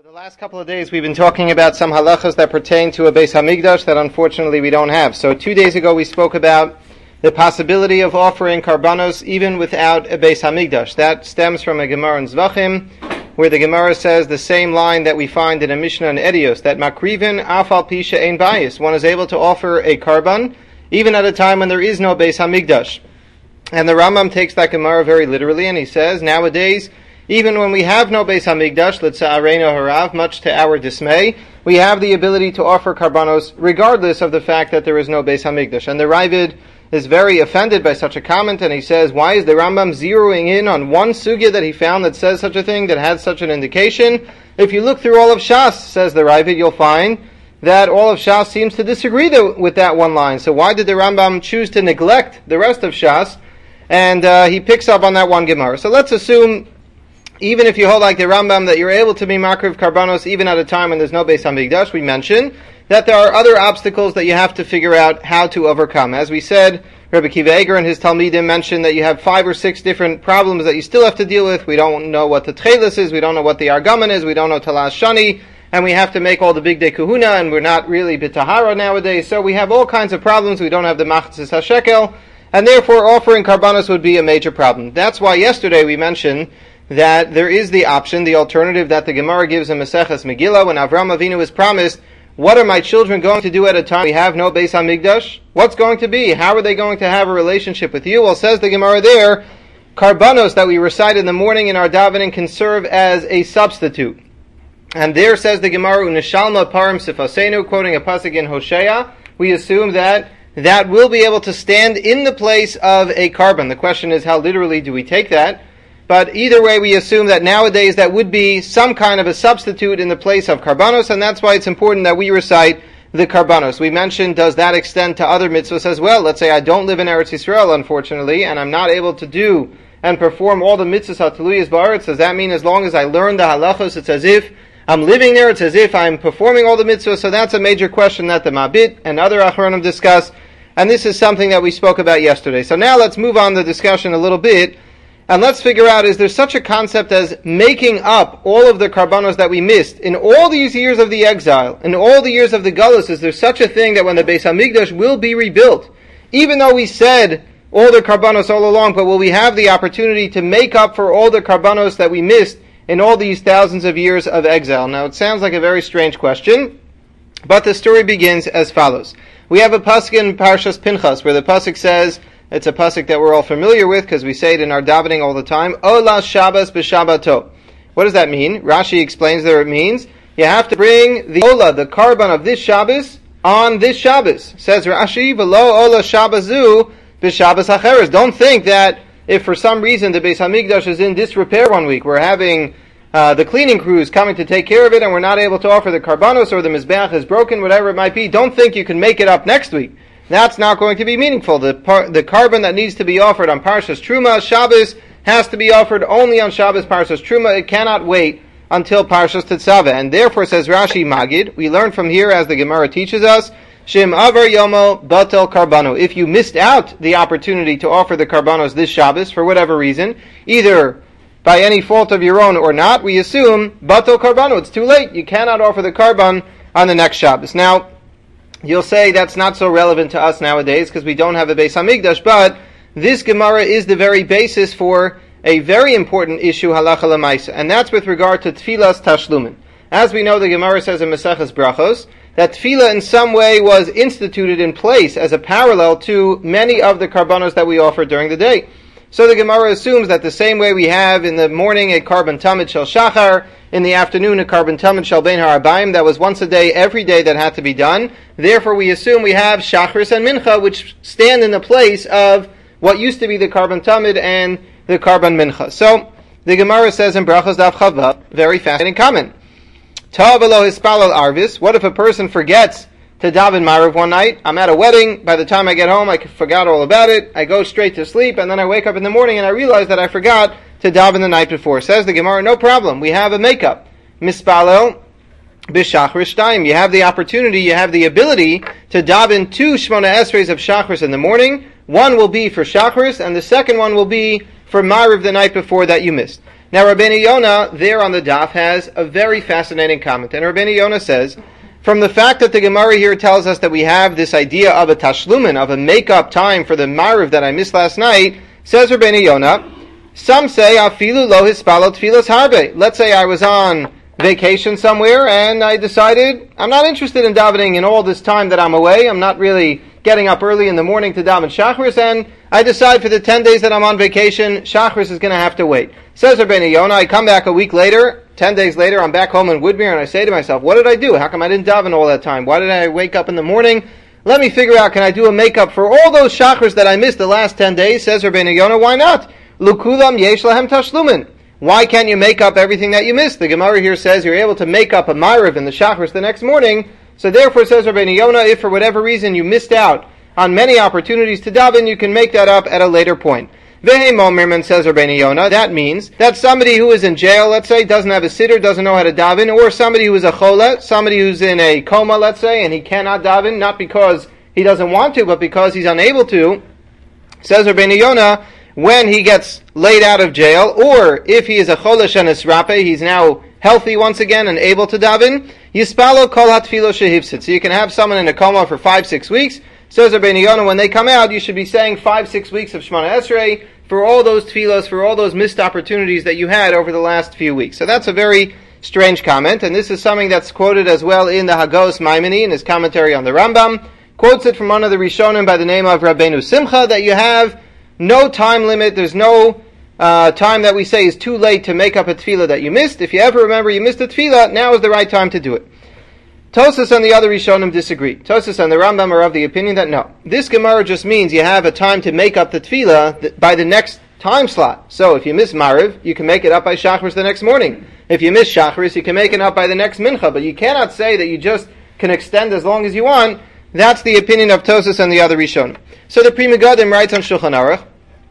So the last couple of days we've been talking about some halachas that pertain to a Beis Hamikdash that unfortunately we don't have. So 2 days ago we spoke about the possibility of offering karbanos even without a Beis Hamikdash. That stems from a Gemara in Zvachim, where the Gemara says the same line that we find in a Mishnah in Edios, that makrivin afal pisha ein bayis. One is able to offer a karban even at a time when there is no Beis Hamikdash. And the Rambam takes that Gemara very literally, and he says, nowadays, even when we have no Beis Hamikdash, letza'areinu harav, much to our dismay, we have the ability to offer karbanos regardless of the fact that there is no Beis Hamikdash. And the Ravid is very offended by such a comment, and he says, why is the Rambam zeroing in on one sugya that he found that says such a thing, that had such an indication? If you look through all of Shas, says the Ravid, you'll find that all of Shas seems to disagree with that one line. So why did the Rambam choose to neglect the rest of Shas? And he picks up on that one Gemara. So let's assume, even if you hold like the Rambam, that you're able to be makriv karbanos even at a time when there's no Beis Hamikdash, we mentioned that there are other obstacles that you have to figure out how to overcome. As we said, Rebbe Kiva Eger and his Talmidim mentioned that you have 5 or 6 different problems that you still have to deal with. We don't know what the Tchelis is, we don't know what the Argaman is, we don't know Talas Shani, and we have to make all the big day kahuna, and we're not really bitahara nowadays, so we have all kinds of problems. We don't have the Machatzis HaShekel, and therefore offering karbanos would be a major problem. That's why yesterday we mentioned that there is the option, the alternative that the Gemara gives in Maseches Megillah when Avram Avinu is promised, what are my children going to do at a time we have no Beis Hamikdash? What's going to be? How are they going to have a relationship with you? Well, says the Gemara there, karbanos that we recite in the morning in our davening can serve as a substitute. And there says the Gemara, Unishalma parim sifasenu, quoting a pasuk in Hosea, we assume that will be able to stand in the place of a karban. The question is, how literally do we take that? But either way, we assume that nowadays that would be some kind of a substitute in the place of karbanos, and that's why it's important that we recite the karbanos. We mentioned, does that extend to other mitzvahs as well? Let's say I don't live in Eretz Yisrael, unfortunately, and I'm not able to do and perform all the mitzvahs hataluyas ba'aretz. Does that mean as long as I learn the halachos, it's as if I'm living there, it's as if I'm performing all the mitzvahs? So that's a major question that the Mabit and other Achronim discuss, and this is something that we spoke about yesterday. So now let's move on the discussion a little bit, and let's figure out, is there such a concept as making up all of the karbanos that we missed in all these years of the exile, in all the years of the Galus? Is there such a thing that when the Beis Hamikdash will be rebuilt, even though we said all the karbanos all along, but will we have the opportunity to make up for all the karbanos that we missed in all these thousands of years of exile? Now it sounds like a very strange question, but the story begins as follows. We have a pasuk in Parshas Pinchas where the pasuk says, it's a pasuk that we're all familiar with because we say it in our davening all the time, Ola Shabbos b'Shabbato. What does that mean? Rashi explains that it means you have to bring the Ola, the karban of this Shabbos, on this Shabbos. Says Rashi, V'lo Ola Shabbazu b'Shabbos hacheres. Don't think that if for some reason the Beis Hamikdash is in disrepair one week, we're having the cleaning crews coming to take care of it, and we're not able to offer the karbanos, or the mizbeach is broken, whatever it might be, don't think you can make it up next week. That's not going to be meaningful. The karban that needs to be offered on Parshas Truma, Shabbos, has to be offered only on Shabbos Parshas Truma. It cannot wait until Parshas Tetzaveh. And therefore, says Rashi Magid, we learn from here, as the Gemara teaches us, Shim Avar Yomo Batel Karbano. If you missed out the opportunity to offer the karbanos this Shabbos, for whatever reason, either by any fault of your own or not, we assume Batel Karbano. It's too late. You cannot offer the karban on the next Shabbos. Now, you'll say that's not so relevant to us nowadays because we don't have a Beis Hamikdash, but this Gemara is the very basis for a very important issue, halacha l'maisa, and that's with regard to tfilas tashlumin. As we know, the Gemara says in Maseches Brachos that tefillah in some way was instituted in place as a parallel to many of the karbanos that we offer during the day. So the Gemara assumes that the same way we have in the morning a karban tamid shel shachar, in the afternoon a karban tamid shel bein ha'arbaim, that was once a day, every day that had to be done. Therefore we assume we have shachris and mincha, which stand in the place of what used to be the karban tamid and the karban mincha. So the Gemara says in Brachos Daf Chava, very fascinating comment. Ta'avelo hispalal arvis. What if a person forgets to daven Ma'ariv one night? I'm at a wedding. By the time I get home, I forgot all about it. I go straight to sleep, and then I wake up in the morning and I realize that I forgot to daven the night before. Says the Gemara, no problem. We have a makeup. Mispalel b'shachris shtayim. You have the opportunity, you have the ability to daven 2 Shmona Esreis of shachris in the morning. One will be for shachris, and the second one will be for Ma'ariv the night before that you missed. Now Rabbeinu Yonah there on the daf has a very fascinating comment, and Rabbeinu Yonah says, from the fact that the Gemara here tells us that we have this idea of a tashlumin, of a make-up time for the ma'ariv that I missed last night, says Rabbeinu Yonah, some say afilu lo hispalot tfilos harbe. Let's say I was on vacation somewhere and I decided I'm not interested in davening in all this time that I'm away. I'm not really getting up early in the morning to daven Shachris, and I decide for the 10 days that I'm on vacation, Shachris is going to have to wait. Says Rabbeinu Yonah, I come back a week later, 10 days later, I'm back home in Woodmere, and I say to myself, what did I do? How come I didn't daven all that time? Why did I wake up in the morning? Let me figure out, can I do a makeup for all those Shachris that I missed the last 10 days? Says Rabbeinu Yonah, why not? Lukulam yesh lahem tashlumin. Why can't you make up everything that you missed? The Gemara here says you're able to make up a ma'ariv in the Shachris the next morning. So therefore, says Rabbeinu Yonah, if for whatever reason you missed out on many opportunities to daven, you can make that up at a later point. Vehe momirman, says Rabbeinu Yonah, that means that somebody who is in jail, let's say, doesn't have a sitter, doesn't know how to daven, or somebody who is a cholet, somebody who's in a coma, let's say, and he cannot daven, not because he doesn't want to, but because he's unable to, says Rabbeinu Yonah, when he gets laid out of jail, or if he is a cholesh and esrape, he's now healthy once again and able to daven, yispalo kol hatfilo shehivsit. So you can have someone in a coma for 5-6 weeks. Says Rabbeinu Yonah, when they come out, you should be saying 5-6 weeks of Shemona Esrei for all those tefillos, for all those missed opportunities that you had over the last few weeks. So that's a very strange comment, and this is something that's quoted as well in the Hagos Maimoni in his commentary on the Rambam. Quotes it from one of the Rishonim by the name of Rabbeinu Simcha, that you have no time limit, there's no time that we say is too late to make up a tefillah that you missed. If you ever remember you missed a tefillah, now is the right time to do it. Tosas and the other Rishonim disagree. Tosas and the Rambam are of the opinion that no. This Gemara just means you have a time to make up the tefillah by the next time slot. So if you miss Mariv, you can make it up by Shachris the next morning. If you miss Shachris, you can make it up by the next Mincha. But you cannot say that you just can extend as long as you want. That's the opinion of Tosas and the other Rishonim. So the Pri Megadim writes on Shulchan Aruch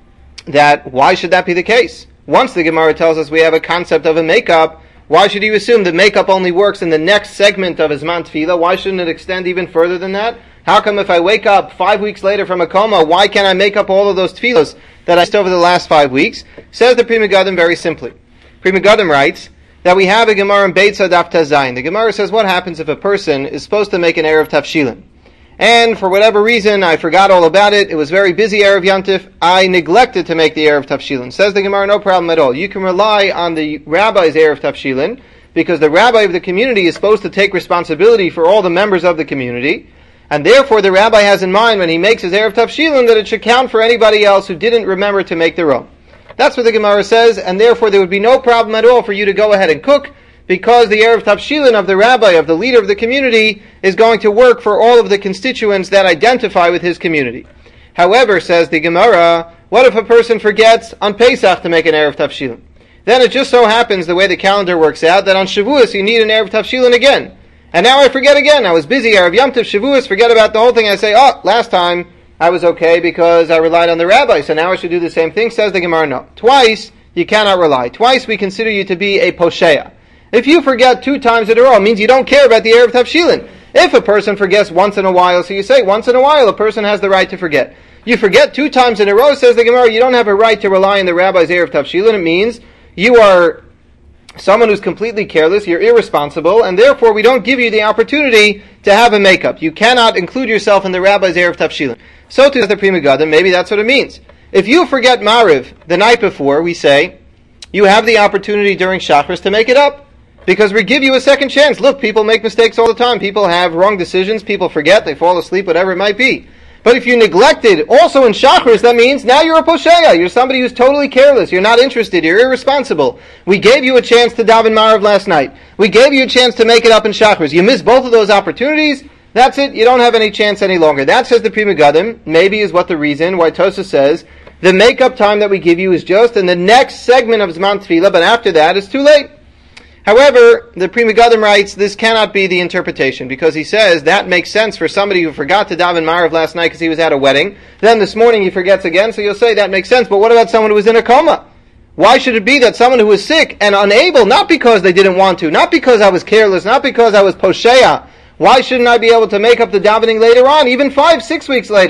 that why should that be the case? Once the Gemara tells us we have a concept of a makeup, why should you assume that makeup only works in the next segment of Zman Tefillah? Why shouldn't it extend even further than that? How come if I wake up 5 weeks later from a coma, why can't I make up all of those tefillahs that I missed over the last 5 weeks? Says the Pri Megadim very simply. Pri Megadim writes that we have a Gemara in Beitza Daf Tazayin. The Gemara says what happens if a person is supposed to make an Erev Tafshilin, and for whatever reason, I forgot all about it. It was very busy Erev Yantif. I neglected to make the Erev Tafshilin. Says the Gemara, no problem at all. You can rely on the rabbi's Erev Tafshilin, because the rabbi of the community is supposed to take responsibility for all the members of the community, and therefore the rabbi has in mind when he makes his Erev Tafshilin that it should count for anybody else who didn't remember to make their own. That's what the Gemara says, and therefore there would be no problem at all for you to go ahead and cook, because the Erev Tafshilin of the rabbi, of the leader of the community, is going to work for all of the constituents that identify with his community. However, says the Gemara, what if a person forgets on Pesach to make an Erev Tafshilin? Then it just so happens, the way the calendar works out, that on Shavuos you need an Erev Tafshilin again. And now I forget again. I was busy, Erev Yom Tov, Shavuos, forget about the whole thing. I say, oh, last time I was okay because I relied on the rabbi, so now I should do the same thing. Says the Gemara, no. Twice you cannot rely. Twice we consider you to be a posheya. If you forget 2 times in a row, it means you don't care about the Erev Tafshilin. If a person forgets once in a while, so you say once in a while, a person has the right to forget. You forget 2 times in a row, says the Gemara, you don't have a right to rely on the rabbi's Erev Tafshilin. It means you are someone who's completely careless, you're irresponsible, and therefore we don't give you the opportunity to have a makeup. You cannot include yourself in the rabbi's Erev Tafshilin. So to the Pri Megadim, maybe that's what it means. If you forget Mariv the night before, we say, you have the opportunity during Shachris to make it up. Because we give you a second chance. Look, people make mistakes all the time. People have wrong decisions. People forget. They fall asleep, whatever it might be. But if you neglected also in Shachris, that means now you're a posheya. You're somebody who's totally careless. You're not interested. You're irresponsible. We gave you a chance to daven Mariv last night. We gave you a chance to make it up in Shachris. You missed both of those opportunities. That's it. You don't have any chance any longer. That, says the Pri Megadim, maybe is what the reason why Tosa says the make-up time that we give you is just in the next segment of Zman Tefillah, but after that it's too late. However, the Pri Megadim writes this cannot be the interpretation, because he says that makes sense for somebody who forgot to daven Mariv last night because he was at a wedding. Then this morning he forgets again, so you'll say that makes sense. But what about someone who was in a coma? Why should it be that someone who was sick and unable, not because they didn't want to, not because I was careless, not because I was posheya, why shouldn't I be able to make up the davening later on, even 5-6 weeks later?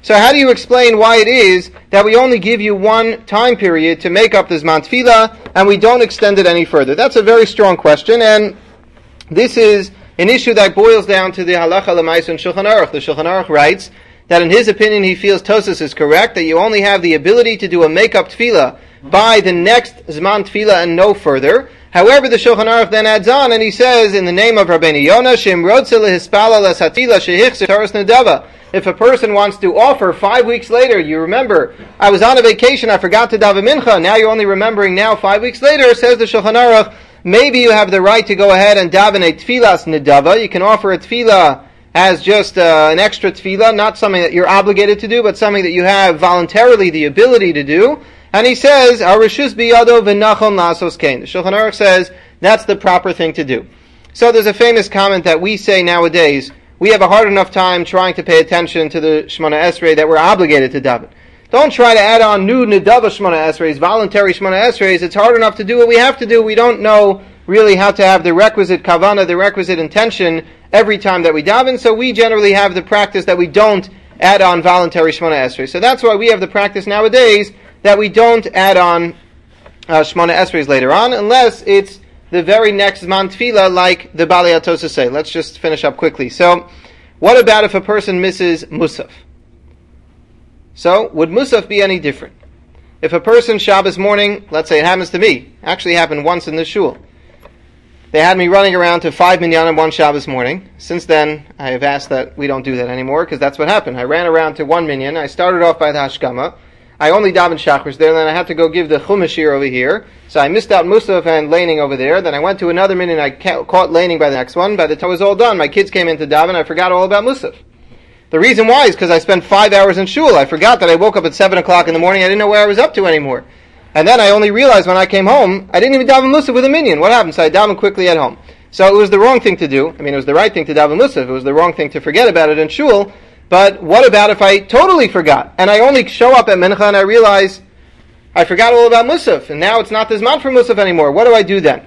So how do you explain why it is that we only give you one time period to make up the Zman Tefillah and we don't extend it any further? That's a very strong question, and this is an issue that boils down to the Halacha L'Maisa in Shulchan Aruch. The Shulchan Aruch writes that in his opinion he feels Tosas is correct, that you only have the ability to do a make-up Tefillah by the next Zman Tefillah and no further. However, the Shulchan Aruch then adds on and he says, in the name of Rabbeinu Yonah, Shem Rotze Lehispala Lesatila Shehichse Taras Nedava. If a person wants to offer 5 weeks later, you remember, I was on a vacation, I forgot to daven mincha, now you're only remembering now 5 weeks later, says the Shulchan Aruch, maybe you have the right to go ahead and daven a tefillas nedava. You can offer a tefillah as just an extra tefillah, not something that you're obligated to do, but something that you have voluntarily the ability to do. And he says, "Arishus biyado v'nachon lasos kain." The Shulchan Aruch says that's the proper thing to do. So there's a famous comment that we say nowadays, we have a hard enough time trying to pay attention to the Shemona Esrei that we're obligated to daven. Don't try to add on new Nedava Shemona Esreis, voluntary Shemona Esreis. It's hard enough to do what we have to do. We don't know really how to have the requisite kavana, the requisite intention every time that we daven, so we generally have the practice that we don't add on voluntary Shemona Esreis. So that's why we have the practice nowadays that we don't add on Shemona Esreis later on, unless it's the very next Zman Tefillah, like the Balei HaTosafos say. Let's just finish up quickly. So, what about if a person misses Musaf? So, would Musaf be any different? If a person Shabbos morning, let's say it happens to me, actually happened once in the shul. They had me running around to 5 minyanim one Shabbos morning. Since then, I have asked that we don't do that anymore, because that's what happened. I ran around to 1 minyan, I started off by the Hashkama, I only davened Shachris there, then I had to go give the Chumashir over here, so I missed out Musaf and laning over there, then I went to another minyan, I caught laning by the next one, by the time it was all done, my kids came in to daven, I forgot all about Musaf. The reason why is because I spent 5 hours in shul. I forgot that I woke up at 7 o'clock in the morning. I didn't know where I was up to anymore. And then I only realized when I came home, I didn't even daven Musaf with a minyan. What happened? So I davened quickly at home. So it was the wrong thing to do. I mean, it was the right thing to daven Musaf. It was the wrong thing to forget about it in shul. But what about if I totally forgot? And I only show up at Mincha and I realize I forgot all about Musaf. And now it's not the Zman for Musaf anymore. What do I do then?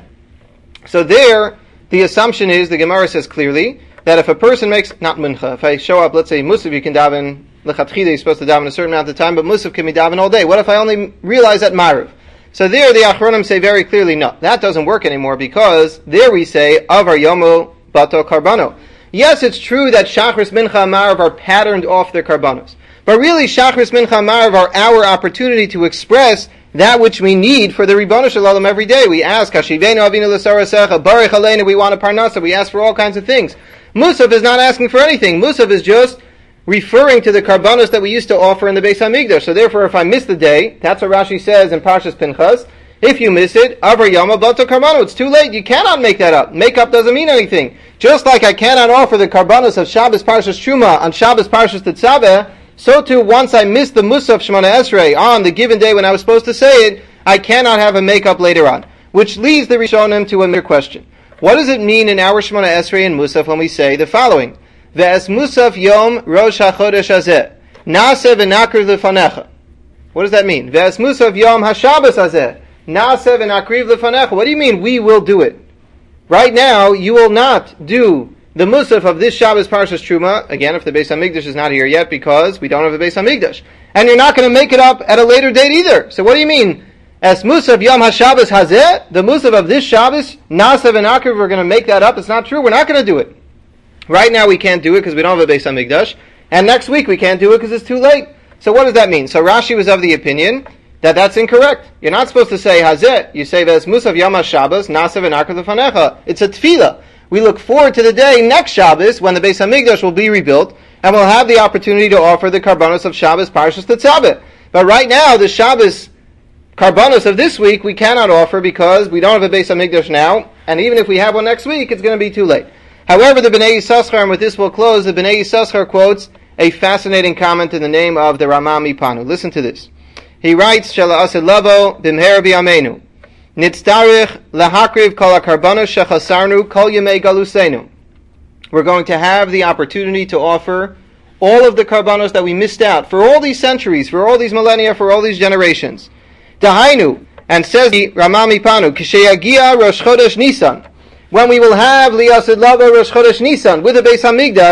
So there, the assumption is, the Gemara says clearly, that if a person makes, not mincha, if I show up, let's say Musaf, you can daven, lechatchila, you're supposed to daven a certain amount of time, but Musaf can be daven all day. What if I only realize at Maariv? So there the Achronim say very clearly, no, that doesn't work anymore, because there we say, Avar Yomo Bato Karbano. Yes, it's true that Shachris, Mincha, and Maariv are patterned off their Karbanos. But really, Shachris, Mincha, and Maariv are our opportunity to express that which we need for the Ribono Shel Olam every day. We ask, Hashivenu Avinu L'Sarasecha, Baruch Aleinu, we want a Parnasa, we ask for all kinds of things. Musaf is not asking for anything. Musaf is just referring to the karbanos that we used to offer in the Beis HaMikdash. So therefore, if I miss the day, that's what Rashi says in Parshas Pinchas, if you miss it, Avar Yama Bato Karbano, it's too late. You cannot make that up. Make up doesn't mean anything. Just like I cannot offer the karbanos of Shabbos Parshas Truma on Shabbos Parshas Tetzaveh, so too, once I miss the Musaf Shemona Esrei on the given day when I was supposed to say it, I cannot have a make-up later on. Which leads the Rishonim to another question. What does it mean in our Shemona Esrei and Musaf when we say the following? Ve'es Musaf Yom Rosh HaChodesh Hazeh Na'aseh v'nakriv lefanecha. What does that mean? Ve'es Musaf Yom HaShabbos Hazeh Na'aseh v'nakriv lefanecha. What do you mean we will do it? Right now, you will not do the Musaf of this Shabbos Parshas Truma, again, if the Beis HaMikdash is not here yet, because we don't have a Beis HaMikdash. And you're not going to make it up at a later date either. So what do you mean? As Musaf Yom HaShabbos Hazeh, the Musaf of this Shabbos, Na'aseh v'nakriv, we're going to make that up. It's not true. We're not going to do it. Right now we can't do it because we don't have a Beis HaMikdash. And next week we can't do it because it's too late. So what does that mean? So Rashi was of the opinion that that's incorrect. You're not supposed to say Hazeh. You say Ves Musaf Yom HaShabbos, Na'aseh v'nakriv lefanecha. It's a tefillah. We look forward to the day next Shabbos when the Beis HaMikdash will be rebuilt and we'll have the opportunity to offer the karbanos of Shabbos Parshas Tetzaveh. But right now the Shabbos karbanos of this week we cannot offer because we don't have a Beis HaMikdash now, and even if we have one next week, it's going to be too late. However, the Bnei Yissaschar, and with this we'll close, the Bnei Yissaschar quotes a fascinating comment in the name of the Rama Mipanu. Listen to this. He writes, Shela Asid Lavo Bimher B'Yameinu Nitztarich Lahakriv Kol HaKarbanos Shechasarnu Kol Yemei Galusenu. We're going to have the opportunity to offer all of the karbanos that we missed out for all these centuries, for all these millennia, for all these generations. Dahainu, and says the Rama Mipanu, Kisheyagia Rosh Chodesh Nisan, when we will have Liyasid Lava Rosh Chodesh Nisan with the Beis HaMikdash,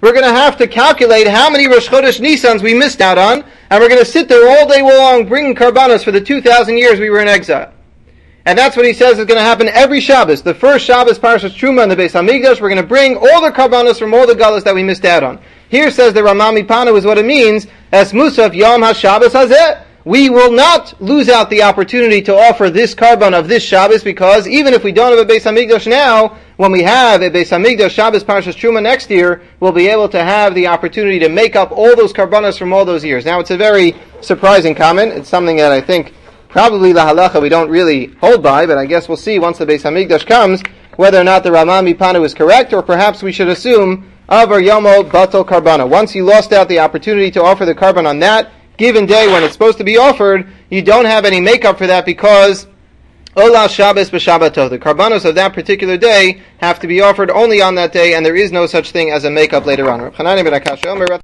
we're going to have to calculate how many Rosh Chodesh Nisans we missed out on, and we're going to sit there all day long bringing karbanos for the 2,000 years we were in exile. And that's what he says is going to happen every Shabbos. The first Shabbos, Parashas Truma in the Beis Hamikdash, we're going to bring all the karbanos from all the galus that we missed out on. Here says the Rama Mipano is what it means, Es Musaf Yom HaShabbos Hazeh. We will not lose out the opportunity to offer this karban of this Shabbos, because even if we don't have a Beis Hamikdash now, when we have a Beis Hamikdash Shabbos Parashas Truma next year, we'll be able to have the opportunity to make up all those karbanos from all those years. Now, it's a very surprising comment. It's something that I think probably la halacha we don't really hold by, but I guess we'll see once the Beis Hamikdash comes whether or not the Rama Mipanu is correct, or perhaps we should assume Avar Yomo Batal Karbana. Once you lost out the opportunity to offer the karban on that given day when it's supposed to be offered, you don't have any makeup for that, because Ola Shabbos b'Shabbato, the karbanos of that particular day have to be offered only on that day, and there is no such thing as a makeup later on.